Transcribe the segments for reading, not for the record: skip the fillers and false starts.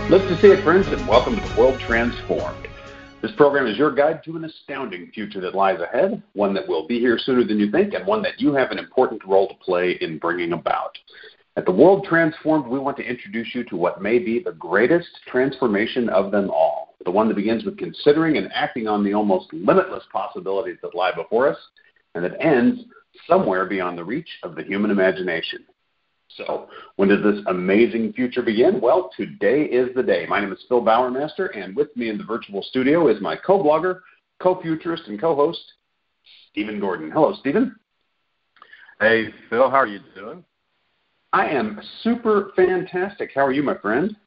Live to see it, friends, and welcome to The World Transformed. This program is your guide to an astounding future that lies ahead, one that will be here sooner than you think, and one that you have an important role to play in bringing about. At The World Transformed, we want to introduce you to what may be the greatest transformation of them all, the one that begins with considering and acting on the almost limitless possibilities that lie before us, and that ends somewhere beyond the reach of the human imagination. So, when does this amazing future begin? Well, today is the day. My name is Phil Bowermaster, and with me in the virtual studio is my co-blogger, co-futurist, and co-host, Stephen Gordon. Hello, Stephen. Hey, Phil. How are you doing? I am super fantastic. How are you, my friend?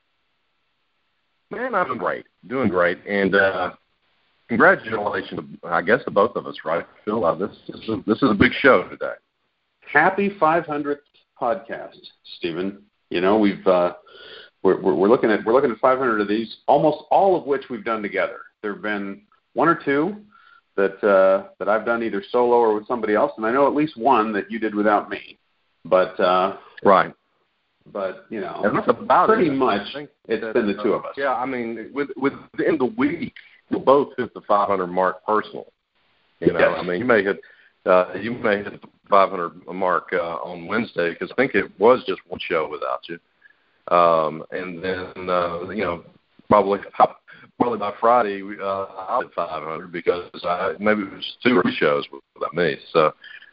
Man, I'm doing great, and congratulations, I guess, to both of us, right, Phil? This is a big show today. Happy 500th podcast, Stephen. You know, we're looking at 500 of these, almost all of which we've done together. There have been one or two that I've done either solo or with somebody else, and I know at least one that you did without me. But right. But you know, and that's about pretty it. much it's been the two of us. Yeah, I mean, within the week, we'll both hit the 500 mark personal. You know, yes. I mean, you may hit the 500 mark on Wednesday, because I think it was just one show without you, and then you know, probably by Friday I'll hit 500 because maybe it was 2 or 3 shows without me. So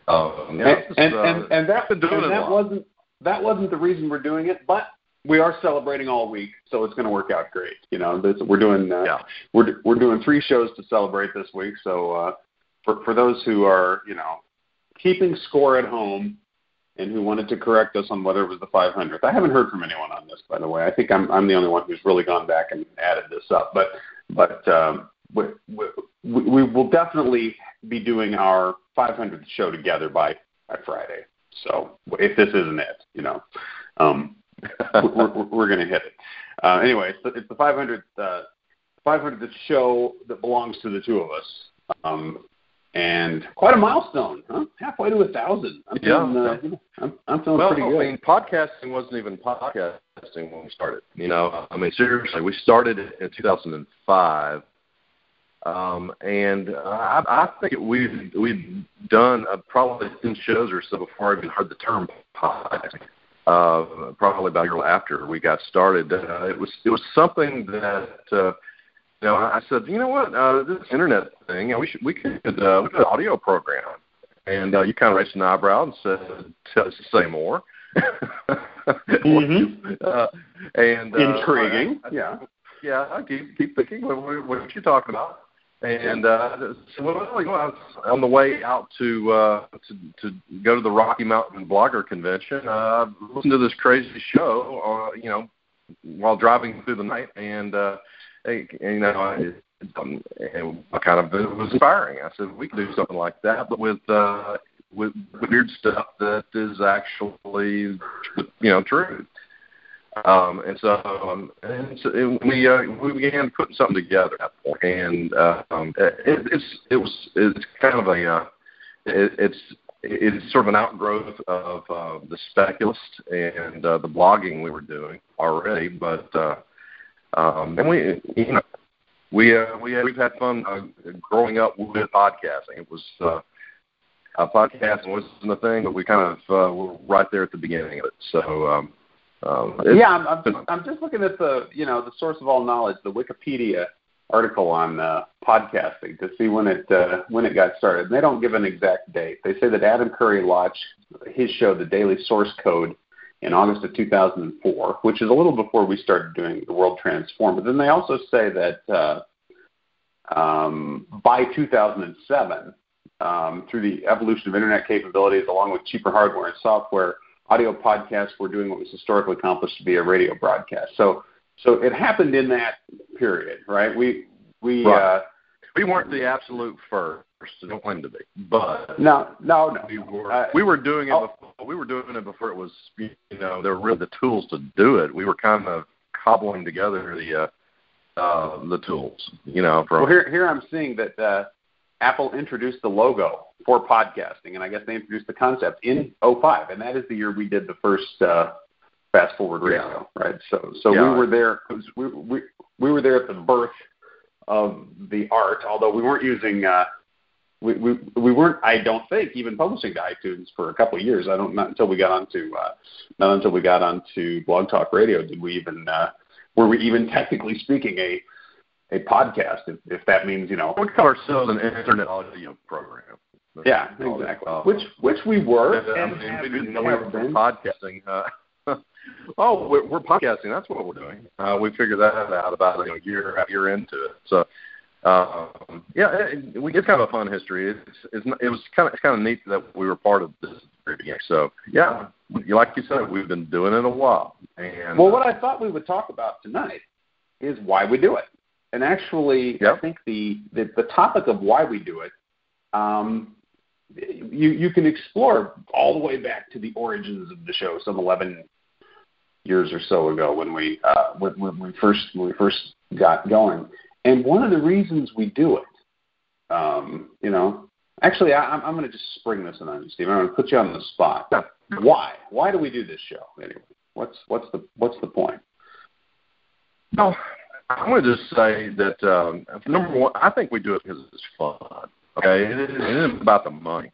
that wasn't the reason we're doing it, but we are celebrating all week, so it's going to work out great. You know, we're doing 3 shows to celebrate this week. So for those who are, you know, keeping score at home and who wanted to correct us on whether it was the 500th, I haven't heard from anyone on this, by the way. I think I'm the only one who's really gone back and added this up. But we will definitely be doing our 500th show together by Friday. So if this isn't it, you know, we're going to hit it. Anyway, it's the 500th show that belongs to the two of us. And quite a milestone, huh? Halfway to 1,000. I'm feeling pretty good. I mean, podcasting wasn't even podcasting when we started. You know, I mean, seriously, we started in 2005, and I think we'd done probably 10 shows or so before I even heard the term podcasting. Probably about a year after we got started, it was something that. You know, I said, you know what, this internet thing, you know, we could audio program. And you kind of raised an eyebrow and said, say more. Mm-hmm. Intriguing. I keep thinking, what are you talking about? And so, well, you know, I was on the way out to go to the Rocky Mountain Blogger Convention. I listened to this crazy show, you know, while driving through the night, and you know, it was inspiring. I said, we could do something like that, but with weird stuff that is actually, you know, true. And so we began putting something together at that point, and it's kind of it's sort of an outgrowth of the Speculist and the blogging we were doing already, but. And we've had fun growing up with podcasting. It was podcasting wasn't a thing, but we kind of were right there at the beginning of it. So I'm just looking at the source of all knowledge, the Wikipedia article on podcasting to see when it got started. And they don't give an exact date. They say that Adam Curry launched his show, The Daily Source Code, in August of 2004, which is a little before we started doing The World Transformed. But then they also say that by 2007, through the evolution of Internet capabilities, along with cheaper hardware and software, audio podcasts were doing what was historically accomplished to be a radio broadcast. So it happened in that period, right? We weren't the absolute first. Don't claim to be, but no. We were doing it. We were doing it before it was. You know, there were really the tools to do it. We were kind of cobbling together the tools. You know, well, here I'm seeing that Apple introduced the logo for podcasting, and I guess they introduced the concept in 2005, and that is the year we did the first fast forward radio, right? So we were there. We were there at the birth of the art, although we weren't using. We weren't, I don't think, even publishing to iTunes for a couple of years. Not until we got onto Blog Talk Radio did we even were we even technically speaking a podcast, if that means, we call ourselves an internet audio program. Yeah, exactly. Which we were. We didn't know we were podcasting. We're podcasting. That's what we're doing. We figured that out about a year into it. So. It's kind of a fun history. It was kind of neat that we were part of this very beginning. So like you said, we've been doing it a while. And what I thought we would talk about tonight is why we do it. And actually, I think the topic of why we do it, you can explore all the way back to the origins of the show, some 11 years or so ago when we first got going. And one of the reasons we do it, actually, I'm going to just spring this on you, Steve. I'm going to put you on the spot. Why? Why do we do this show anyway? What's the point? No, I'm going to just say that number one, I think we do it because it's fun. Okay, it isn't about the money.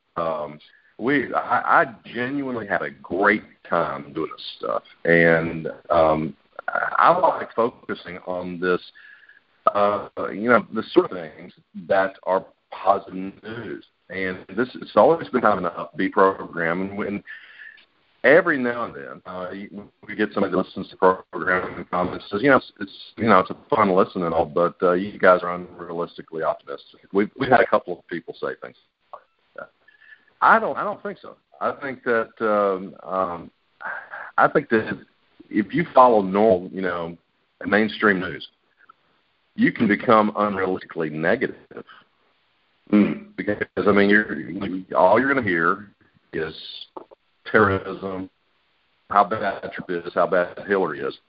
I genuinely have a great time doing this stuff, and I like focusing on this. The sort of things that are positive news. And it's always been kind of an upbeat program. And when every now and then we get somebody that listens to the program and comments says, it's a fun listen and all, but you guys are unrealistically optimistic. We've had a couple of people say things like that. I don't think so. I think that if you follow normal, mainstream news, you can become unrealistically negative. Because all you're going to hear is terrorism, how bad Trump is, how bad Hillary is,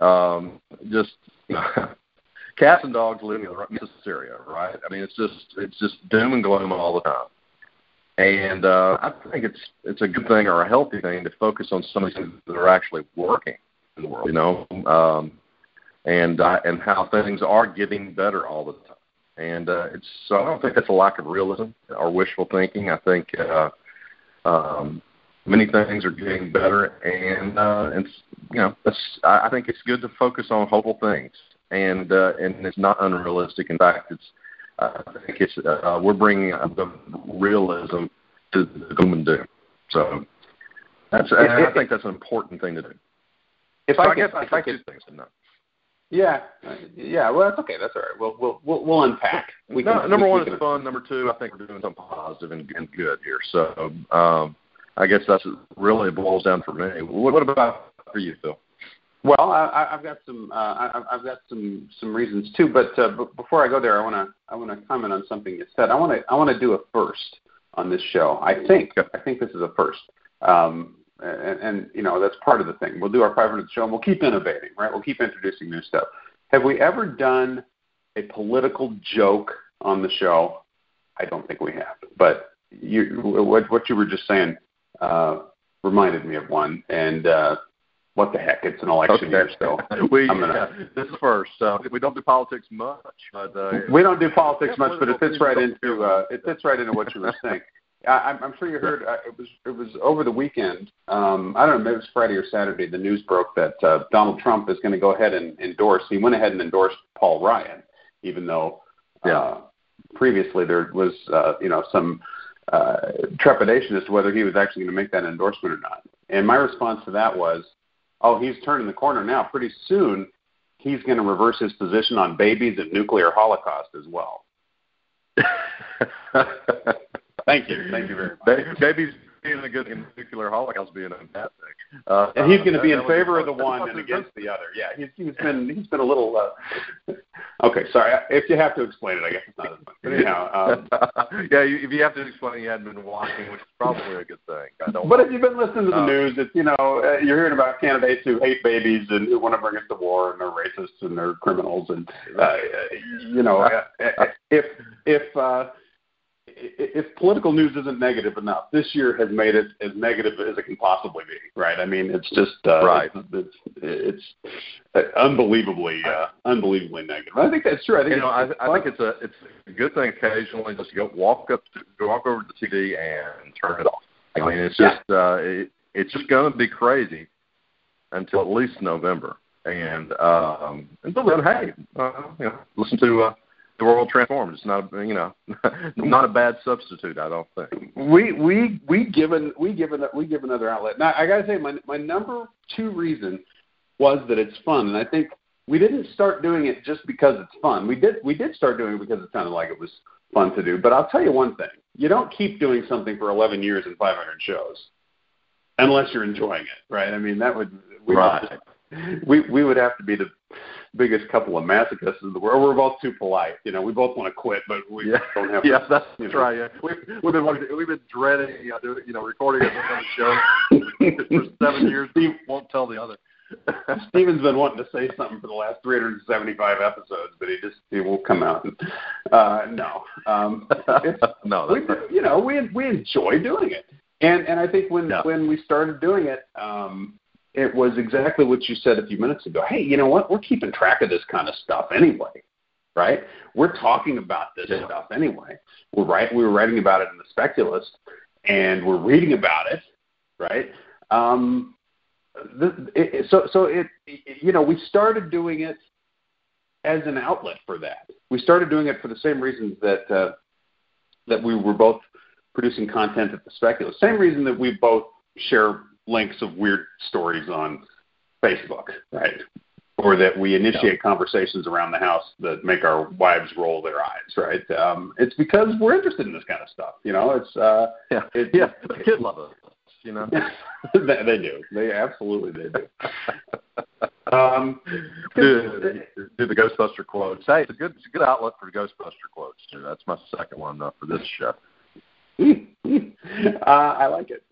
cats and dogs living in this area, right? I mean, it's just doom and gloom all the time. And I think it's a good thing or a healthy thing to focus on some of these things that are actually working in the world, and how things are getting better all the time. And so I don't think that's a lack of realism or wishful thinking. I think many things are getting better, and I think it's good to focus on hopeful things, and it's not unrealistic. In fact, I think we're bringing the realism to the gloom and doom. So I think that's an important thing to do. I guess two things to know. Yeah. Well, that's okay. That's all right. We'll unpack. Number one is fun. Number two, I think we're doing something positive and good here. So I guess that's really boils down for me. What about for you, Phil? Well, I've got some reasons too. But before I go there, I want to comment on something you said. I want to do a first on this show. I think this is a first. And that's part of the thing. We'll do our 500th show, and we'll keep innovating, right? We'll keep introducing new stuff. Have we ever done a political joke on the show? I don't think we have. But what you were just saying reminded me of one. And what the heck? It's an election year still. This is first. We don't do politics much. But, we don't do politics much, but it fits right into what you were saying. I'm sure you heard. It was over the weekend. I don't know. Maybe it was Friday or Saturday. The news broke that Donald Trump is going to go ahead and endorse. He went ahead and endorsed Paul Ryan, even though previously there was some trepidation as to whether he was actually going to make that endorsement or not. And my response to that was, he's turning the corner now. Pretty soon, he's going to reverse his position on babies and nuclear holocaust as well. Thank you very much. Babies being a good nuclear holocaust being a bad thing. And he's going to be in favor of the one and against the other. Yeah, he's been a little. Okay, sorry. If you have to explain it, I guess it's not as much. But anyhow, if you have to explain, you hadn't been watching, which is probably a good thing. But if you've been listening to the news, it's you're hearing about candidates who hate babies and who want to bring us to war, and they're racists and they're criminals, and if political news isn't negative enough, this year has made it as negative as it can possibly be, right? I mean, it's just right. It's unbelievably negative. I think that's true. I think I think it's a good thing occasionally just to walk over to the TV and turn it off. I mean, it's just it's just going to be crazy until at least November, and until then, hey, listen to The World Transformed. It's not not a bad substitute, I don't think. We give another outlet. Now I got to say, my number 2 reason was that it's fun, and I think we didn't start doing it just because it's fun. We did start doing it because it sounded like it was fun to do. But I'll tell you one thing: you don't keep doing something for 11 years and 500 shows unless you're enjoying it, right? I mean, we would have to be the biggest couple of masochists in the world. We're both too polite. We both want to quit, but we don't have. Yeah, that's right. Yeah. We've been dreading recording a show for 7 years. We won't tell the other. Steven's been wanting to say something for the last 375 episodes, but he won't come out. No. We enjoy doing it, and I think when we started doing it, it was exactly what you said a few minutes ago. Hey, you know what? We're keeping track of this kind of stuff anyway, right? We're talking about this stuff anyway. We were writing about it in the Speculist, and we're reading about it, right? We started doing it as an outlet for that. We started doing it for the same reasons that we were both producing content at the Speculist. Same reason that we both share links of weird stories on Facebook, right? Or that we initiate conversations around the house that make our wives roll their eyes, right? It's because we're interested in this kind of stuff. The kids love it. They do. They absolutely do. Do the Ghostbuster quotes. Hey, it's a good outlet for Ghostbuster quotes too. That's my second one for this show. I like it.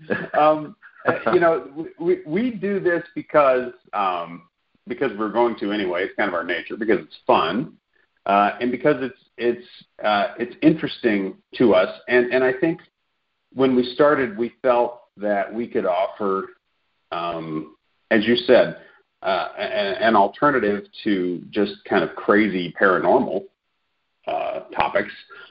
We do this because we're going to anyway. It's kind of our nature, because it's fun, and because it's interesting to us. And I think when we started, we felt that we could offer, as you said, an alternative to just kind of crazy paranormal topics.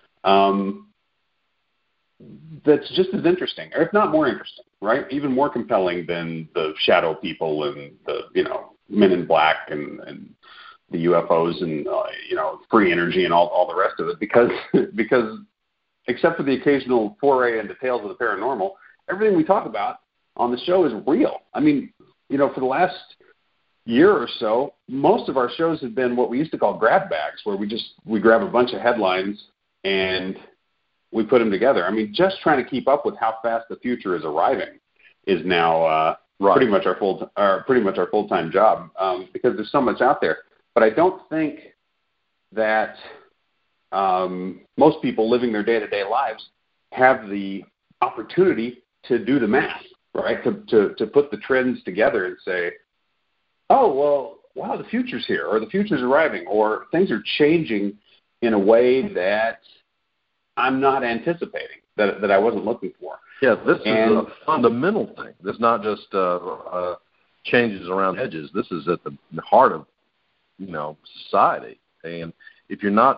That's just as interesting, or if not more interesting, right? Even more compelling than the shadow people and the Men in Black and the UFOs and free energy and all the rest of it, because except for the occasional foray into tales of the paranormal, everything we talk about on the show is real. I mean, for the last year or so, most of our shows have been what we used to call grab bags, where we grab a bunch of headlines and we put them together. I mean, just trying to keep up with how fast the future is arriving is now pretty much our full-time job, because there's so much out there. But I don't think that most people living their day-to-day lives have the opportunity to do the math, right? To put the trends together and say, oh, well, wow, the future's here, or the future's arriving, or things are changing in a way that I'm not anticipating, that I wasn't looking for. Yeah, this is a fundamental thing. This is not just changes around edges. This is at the heart of society. And if you're not,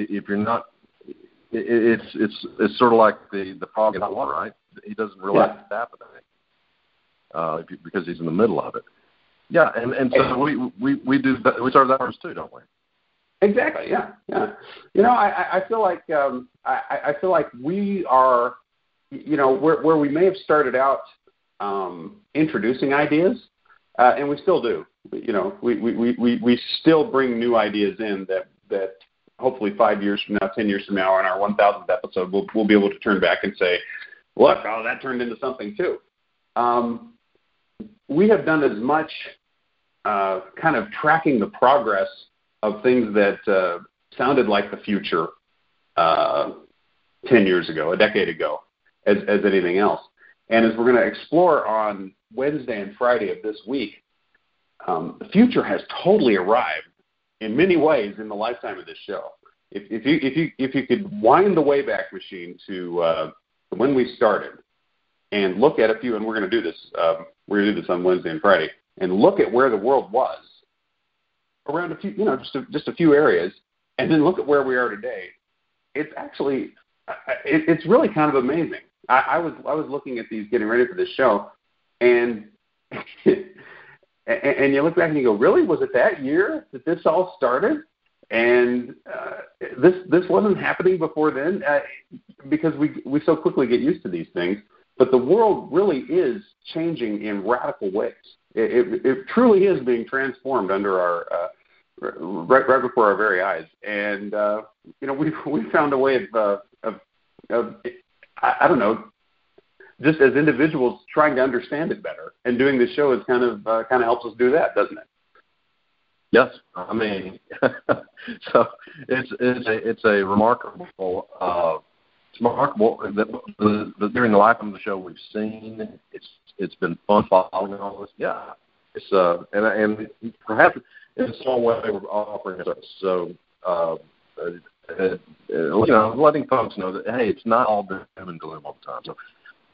it's sort of like the frog in hot water, right? He doesn't realize it's happening because he's in the middle of it. Yeah, and so we start that first too, don't we? Exactly. Yeah. I feel like I feel like we are, where we may have started out introducing ideas, and we still do. We still bring new ideas in that hopefully 5 years from now, 10 years from now, on our 1,000th episode, we'll be able to turn back and say, look, that turned into something too. We have done as much kind of tracking the progress of things that sounded like the future 10 years ago, a decade ago, as anything else. And as we're going to explore on Wednesday and Friday of this week, the future has totally arrived in many ways in the lifetime of this show. if you could wind the Wayback Machine to when we started and look at a few, and we're going to do this. We're going to do this on Wednesday and Friday, and look at where the world was around a few, just a few areas, and then look at where we are today. It's actually, it's really kind of amazing. I was looking at these getting ready for this show, and and you look back and you go, really? Was it that year that this all started? And this wasn't happening before then, because we so quickly get used to these things. But the world really is changing in radical ways. It truly is being transformed under our right before our very eyes. And we found a way of I don't know, just as individuals trying to understand it better. And doing this show is kind of helps us do that, doesn't it? Yes, I mean, so it's a remarkable. It's remarkable that during the life of the show we've seen. It's been fun following all this. Yeah, it's and perhaps in some way we're offering a service. So letting folks know that hey, it's not all doom and gloom all the time. So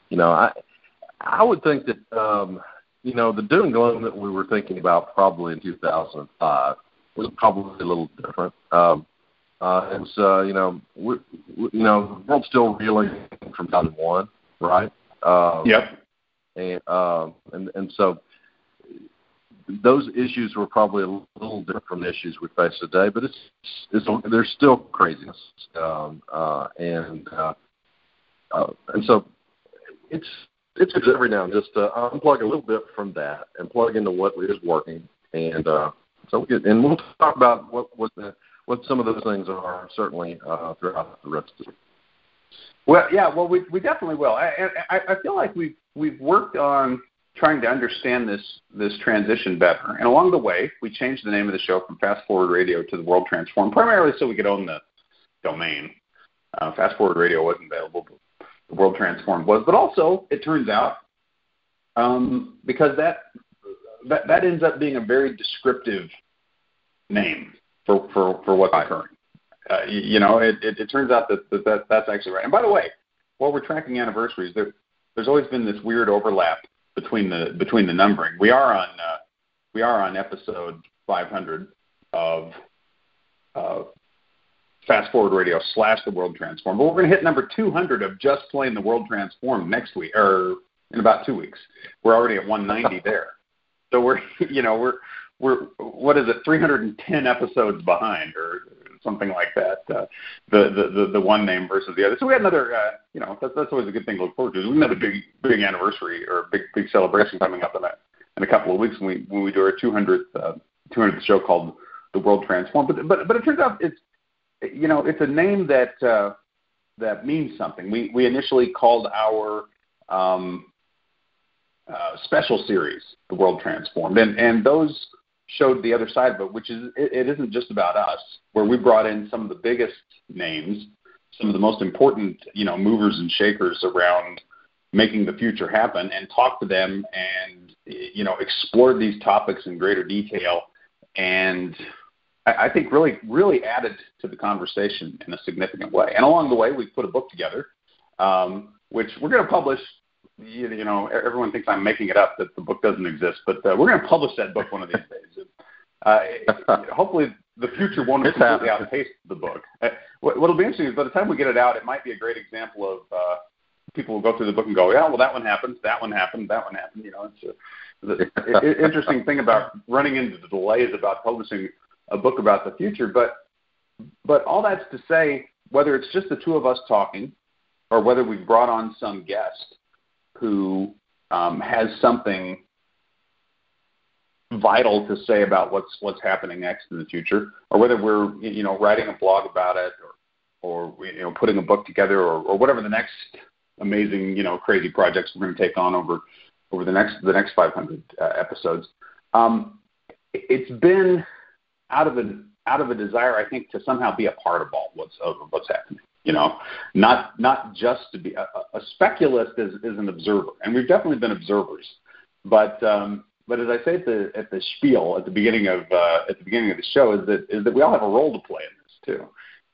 I would think that the doom and gloom that we were thinking about probably in 2005 was probably a little different. And so, the world's still reeling from 2001, right? Yep. And so those issues were probably a little different from the issues we face today, but there's still craziness. And so it's every now and just unplug a little bit from that and plug into what is working. And we'll talk about what some of those things are certainly throughout the rest of the week. Well, yeah, we definitely will. I feel like we've worked on trying to understand this transition better, and along the way, we changed the name of the show from Fast Forward Radio to The World Transformed, primarily so we could own the domain. Fast Forward Radio wasn't available, but The World Transformed was. But also, it turns out, because that ends up being a very descriptive name for what's occurring. It turns out that's actually right. And by the way, while we're tracking anniversaries, there's always been this weird overlap between the numbering. We are on episode 500 of Fast Forward Radio / The World Transformed. But we're going to hit number 200 of just plain The World Transformed next week, or in about 2 weeks. We're already at 190 there. So we're what is it, 310 episodes behind, or something like that. The one name versus the other. So we had another. That's always a good thing to look forward to. We have another big anniversary or big celebration coming up in a couple of weeks when we do our 200th show called The World Transformed. But it turns out it's a name that means something. We initially called our special series The World Transformed, and those showed the other side of it, which is it isn't just about us, where we brought in some of the biggest names, some of the most important, movers and shakers around making the future happen, and talked to them and, explored these topics in greater detail, and I think really, really added to the conversation in a significant way. And along the way, we put a book together, which we're going to publish. Everyone thinks I'm making it up, that the book doesn't exist, but we're going to publish that book one of these days. Hopefully, the future won't completely outpace the book. What'll be interesting is by the time we get it out, it might be a great example of people will go through the book and go, yeah, well, that one happened, that one happened, that one happened. It's an interesting thing about running into the delays about publishing a book about the future. But all that's to say, whether it's just the two of us talking, or whether we've brought on some guest who has something vital to say about what's happening next in the future, or whether we're writing a blog about it, or putting a book together, or whatever the next amazing crazy projects we're going to take on over the next 500 episodes. It's been out of a desire, I think, to somehow be a part of all what's happening. Not just to be a speculist is an observer, and we've definitely been observers. But as I say at the spiel at the beginning of the show is that we all have a role to play in this too.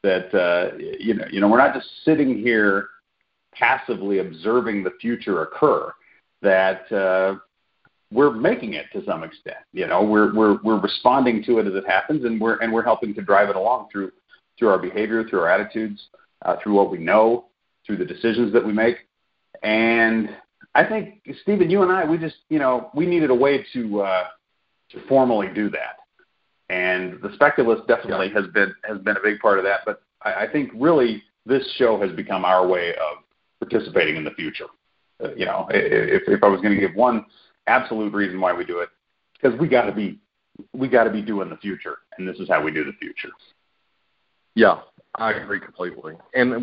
that we're not just sitting here passively observing the future occur. That we're making it to some extent. We're responding to it as it happens, and we're helping to drive it along through our behavior, through our attitudes, through what we know, through the decisions that we make. And I think, Stephen, you and I, we just, we needed a way to formally do that. And the Speculist definitely has been a big part of that. But I think really this show has become our way of participating in the future. If I was going to give one absolute reason why we do it, because we got to be doing the future, and this is how we do the future. Yeah, I agree completely, and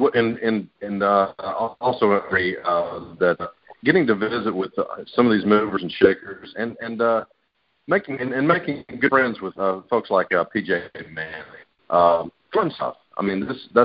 also agree that getting to visit with some of these movers and shakers, and making good friends with folks like PJ Manley, fun stuff. I mean,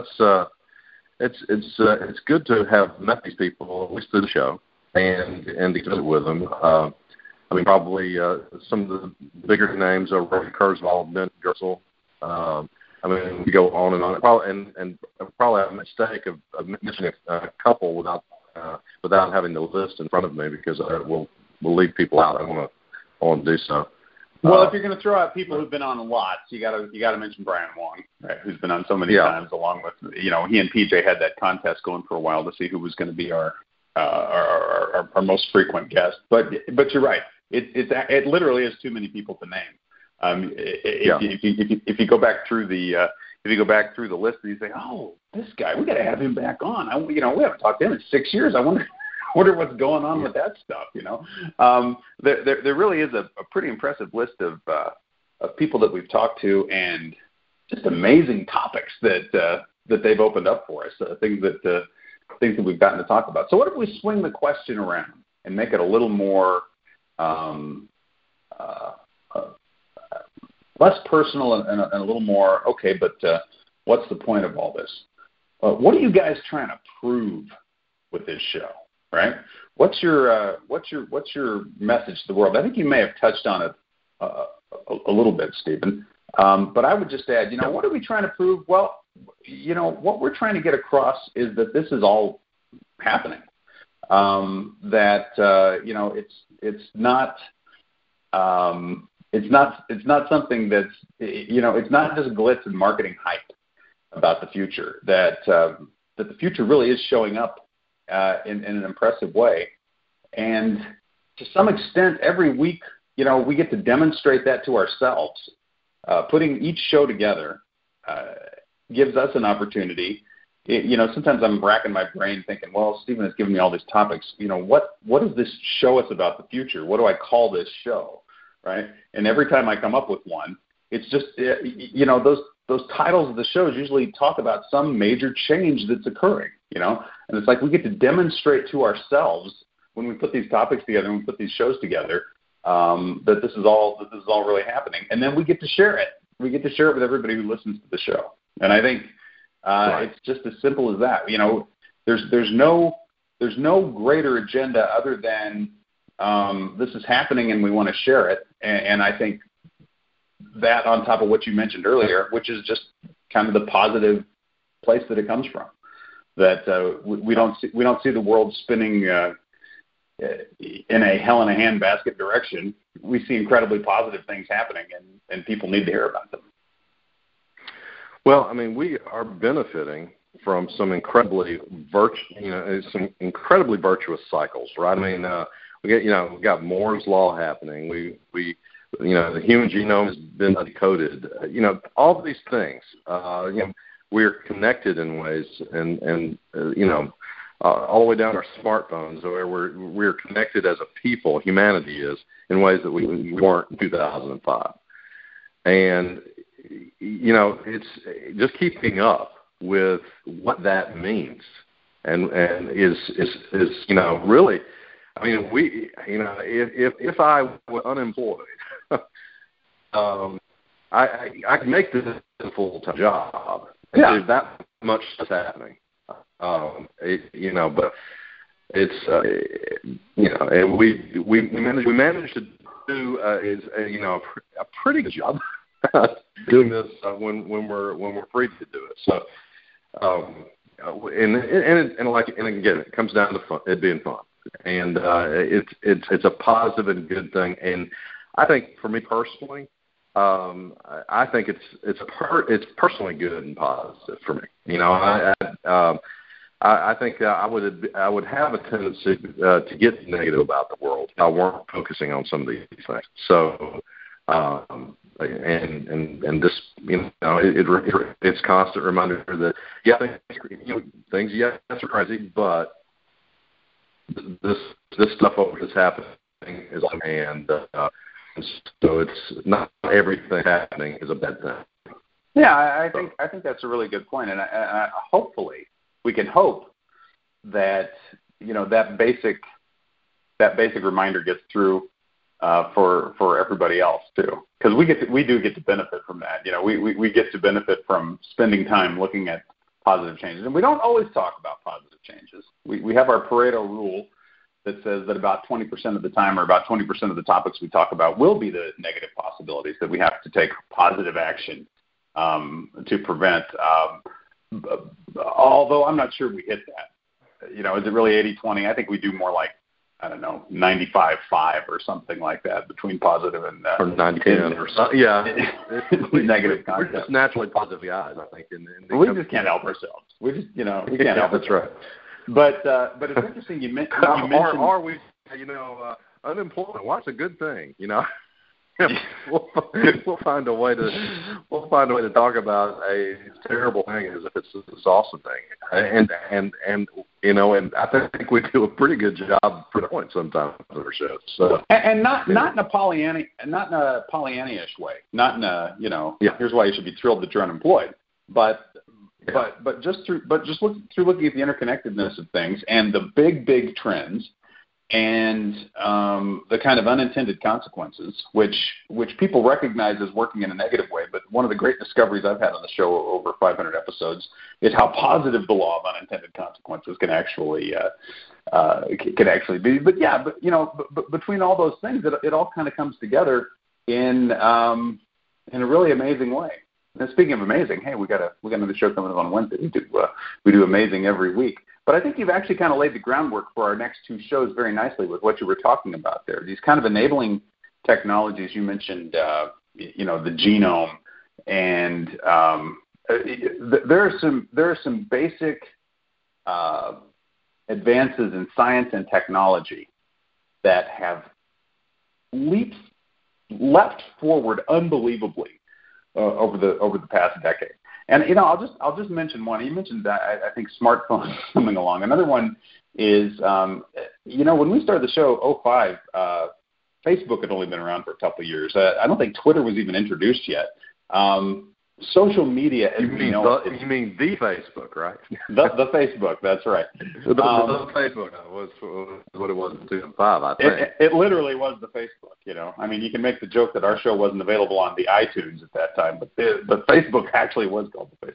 it's good to have met these people, at least through the show, and to visit with them. Probably some of the bigger names are Ray Kurzweil, Ben Goertzel. We go on and on. Probably have a mistake of mentioning a couple without having the list in front of me, because we'll leave people out. I want to do so. Well, if you're going to throw out people who've been on lots, you got to mention Brian Wong, right? Who's been on so many times, along with he and PJ had that contest going for a while to see who was going to be our most frequent guest. But you're right. It literally is too many people to name. If you go back through the list and you say, oh, this guy, we got to have him back on. We haven't talked to him in 6 years. I wonder what's going on with that stuff. There really is a pretty impressive list of people that we've talked to, and just amazing topics that they've opened up for us. Things that we've gotten to talk about. So what if we swing the question around and make it a little more less personal and a little more okay? But what's the point of all this? What are you guys trying to prove with this show? Right? What's your message to the world? I think you may have touched on it a little bit, Stephen. But I would just add, what are we trying to prove? Well, what we're trying to get across is that this is all happening. It's not something that's it's not just glitz and marketing hype about the future. That the future really is showing up in an impressive way, and to some extent, every week, we get to demonstrate that to ourselves. Putting each show together gives us an opportunity. Sometimes I'm racking my brain thinking, well, Stephen has given me all these topics. What does this show us about the future? What do I call this show, right? And every time I come up with one, it's just those titles of the shows usually talk about some major change that's occurring, and it's like we get to demonstrate to ourselves when we put these topics together, when we put these shows together, that this is all really happening, and then we get to share it. We get to share it with everybody who listens to the show, and I think it's just as simple as that. There's no greater agenda other than this is happening and we want to share it, and I think that on top of what you mentioned earlier, which is just kind of the positive place that it comes from, that we don't see the world spinning in a hell in a handbasket direction. We see incredibly positive things happening, and people need to hear about them. Well, we are benefiting from some incredibly virtuous cycles, right? We got Moore's law happening. We the human genome has been decoded. All of these things. We're connected in ways, and all the way down to our smartphones, where we're connected as a people. Humanity is in ways that we weren't in 2005, and it's just keeping up with what that means, and is really. If I were unemployed, I could make this a full-time job. Yeah. There's that much that's happening. But it's and we managed to do a pretty good job doing this when we're free to do it. So, and again, it comes down to fun, it being fun, and it's a positive and good thing. And I think for me personally, I think it's personally good and positive for me. You know, I think I would have a tendency to get negative about the world if I weren't focusing on some of these things. So, and this, you know, it's constant reminder that things are crazy, but this stuff that's happening is, and so it's not everything happening is a bad thing. Yeah, I think that's a really good point, and I hopefully we can hope that that basic reminder gets through for everybody else too, because we do get to benefit from that. You know, we get to benefit from spending time looking at positive changes, and we don't always talk about positive changes. We have our Pareto rule that says that about 20% of the time, or about 20% of the topics we talk about, will be the negative possibilities that we have to take positive action to prevent. Although I'm not sure we hit that. You know, is it really 80-20? I think we do more like, I don't know, 95-5 or something like that between positive and or 90-10 or something. Yeah, negative content. We're just naturally positive guys, I think. We just can't help ourselves. We just, we can't help. That's right. But it's interesting you mentioned. Or we, unemployment. Well, that's a good thing, you know. we'll find a way to talk about a terrible thing as if it's this awesome thing, and I think we do a pretty good job for the point sometimes on our shows. So not in a Pollyanna-ish way, not in a here's why you should be thrilled that you're unemployed, but just looking at the interconnectedness of things and the big trends. And the kind of unintended consequences, which people recognize as working in a negative way. But one of the great discoveries I've had on the show over 500 episodes is how positive the law of unintended consequences can actually be. But between all those things, it all kind of comes together in a really amazing way. And speaking of amazing, hey, we got another show coming up on Wednesday. We do amazing every week. But I think you've actually kind of laid the groundwork for our next two shows very nicely with what you were talking about there. These kind of enabling technologies you mentioned, the genome, and there are some basic advances in science and technology that have leapt forward unbelievably over the past decade. And I'll just mention one. You mentioned that I think smartphones coming along. Another one is when we started the show 2005, Facebook had only been around for a couple of years. I don't think Twitter was even introduced yet. Social media. You mean the Facebook, right? The Facebook. That's right. The Facebook was what it was in 2005. I think it literally was the Facebook. I mean, you can make the joke that our show wasn't available on the iTunes at that time, but Facebook actually was called the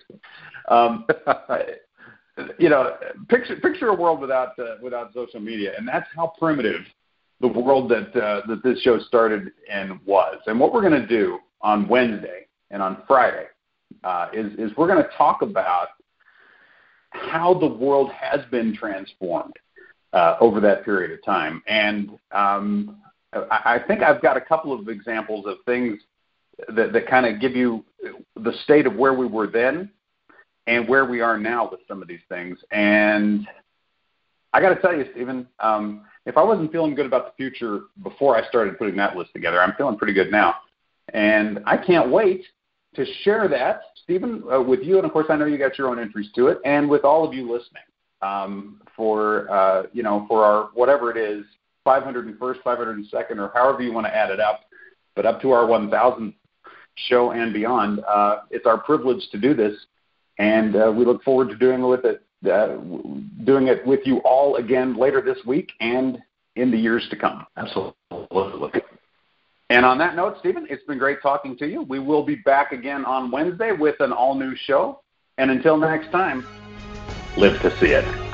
Facebook. Picture a world without social media, and that's how primitive the world that this show started and was. And what we're going to do on Wednesday and on Friday is we're going to talk about how the world has been transformed over that period of time. And I think I've got a couple of examples of things that kind of give you the state of where we were then and where we are now with some of these things. And I got to tell you, Stephen, if I wasn't feeling good about the future before I started putting that list together, I'm feeling pretty good now. And I can't wait to share that, Stephen, with you. And, of course, I know you got your own entries to it, and with all of you listening for our whatever it is, 501st, 502nd, or however you want to add it up, but up to our 1,000th show and beyond. It's our privilege to do this, and we look forward to doing it with you all again later this week and in the years to come. Absolutely. And on that note, Stephen, it's been great talking to you. We will be back again on Wednesday with an all-new show. And until next time, live to see it.